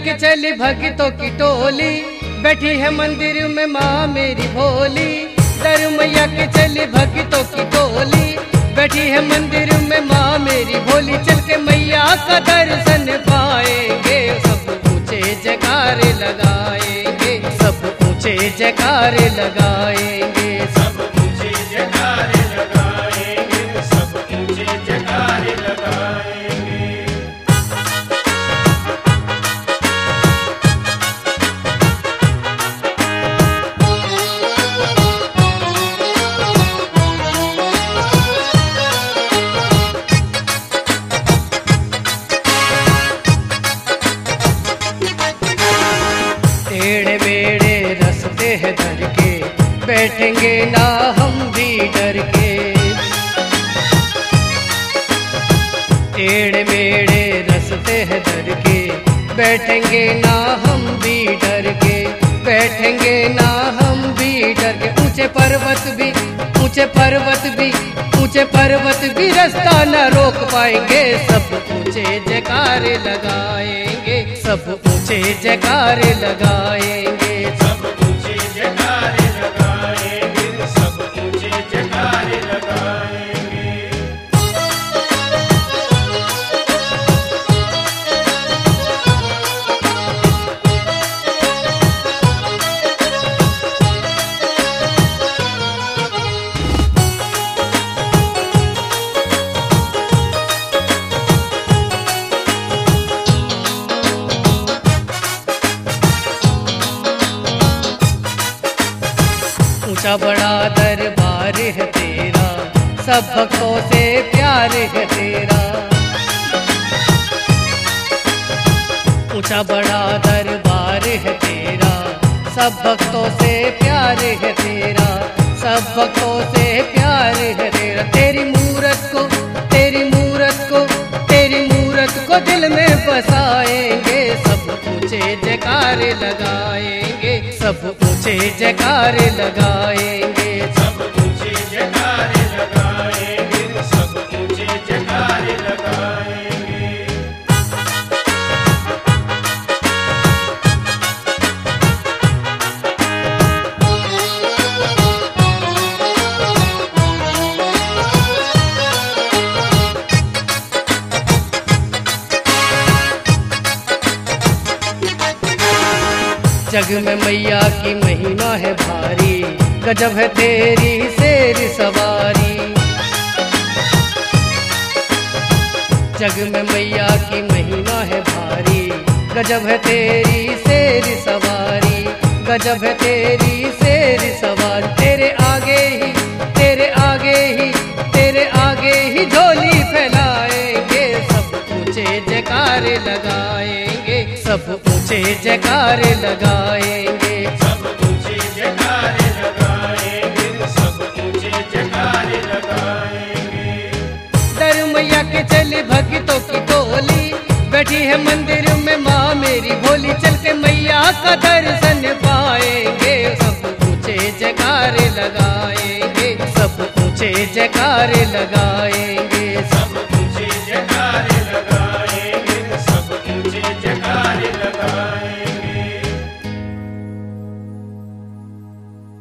के चली भक्तों की टोली, बैठी है मंदिर में माँ मेरी भोली। दर मैया के चली भक्तों की टोली, बैठी है मंदिर में माँ मेरी भोली। चल के मैया का दर्शन पाएंगे, सब ऊंचे जयकारे लगाएंगे, सब ऊंचे जयकारे लगाएंगे, सब ऊंचे जयकारे लगाएंगे, सब ऊंचे जयकारे लगाएंगे। टेढ़े मेढ़े रस्ते हैं धर के, बैठेंगे ना हम भी डर के। टेढ़े मेढ़े रस्ते हैं धर के, बैठेंगे ना हम भी डर के, बैठेंगे ना हम भी डर के। ऊंचे पर्वत भी, ऊंचे पर्वत भी, ऊंचे पर्वत भी रास्ता न रोक पाएंगे, सब ऊंचे जयकारे लगाएंगे, सब ऊंचे जयकारे लगाएंगे, सब ऊंचे जयकारे लगाएंगे, सब ऊंचे जयकारे लगाएंगे। ऊंचा बड़ा दरबार है तेरा, सब भक्तों से प्यार है तेरा। ऊंचा बड़ा दरबार है तेरा, सब भक्तों से प्यार है तेरा, सब भक्तों से प्यार है तेरा। तेरी मूरत को, तेरी मूरत को, तेरी मूरत को दिल में बसाएंगे, सब ऊंचे जयकारे लगाएंगे, सब ऊंचे जयकारे लगाएंगे, सब ऊंचे जयकारे लगाएंगे, सब ऊंचे जयकारे लगाएंगे। जग में मैया की महिमा है भारी, गजब है तेरी शेर सवारी। जग में मैया की महिमा है भारी, गजब है तेरी शेर सवारी, गजब है तेरी शेर सवारी। तेरे आगे ही, तेरे आगे ही, तेरे आगे ही झोली फैलाएंगे, सब ऊंचे जयकारे लगाएंगे, सब ऊंचे जयकारे लगाएंगे, सब ऊंचे जयकारे लगाएंगे, सब ऊंचे जयकारे लगाएंगे। दर मैया के चली भक्तों की टोली, बैठी है मंदिर में माँ मेरी भोली। चल के मैया का दर्शन पाएंगे, सब ऊंचे जयकारे लगाएंगे, सब ऊंचे जयकारे लगाएंगे, सब